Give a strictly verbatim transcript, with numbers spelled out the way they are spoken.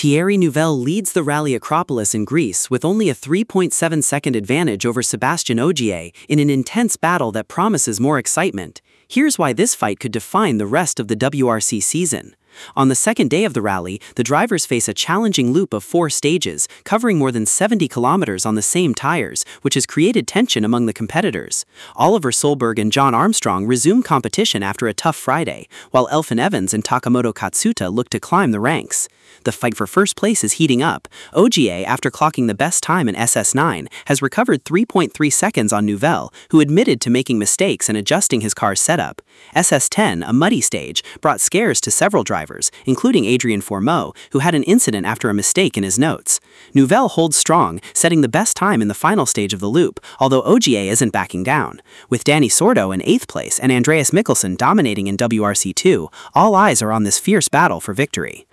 Thierry Neuville leads the Rally Acropolis in Greece with only a three point seven second advantage over Sébastien Ogier in an intense battle that promises more excitement. Here's why this fight could define the rest of the W R C season. On the second day of the rally, the drivers face a challenging loop of four stages, covering more than seventy kilometers on the same tires, which has created tension among the competitors. Oliver Solberg and John Armstrong resume competition after a tough Friday, while Elfyn Evans and Takamoto Katsuta look to climb the ranks. The fight for first place is heating up. Ogier, after clocking the best time in S S nine, has recovered three point three seconds on Neuville, who admitted to making mistakes and adjusting his car's setup. S S ten, a muddy stage, brought scares to several drivers, including Adrien Fourmeau, who had an incident after a mistake in his notes. Neuville holds strong, setting the best time in the final stage of the loop, although Ogier isn't backing down. With Dani Sordo in eighth place and Andreas Mikkelsen dominating in W R C two, all eyes are on this fierce battle for victory.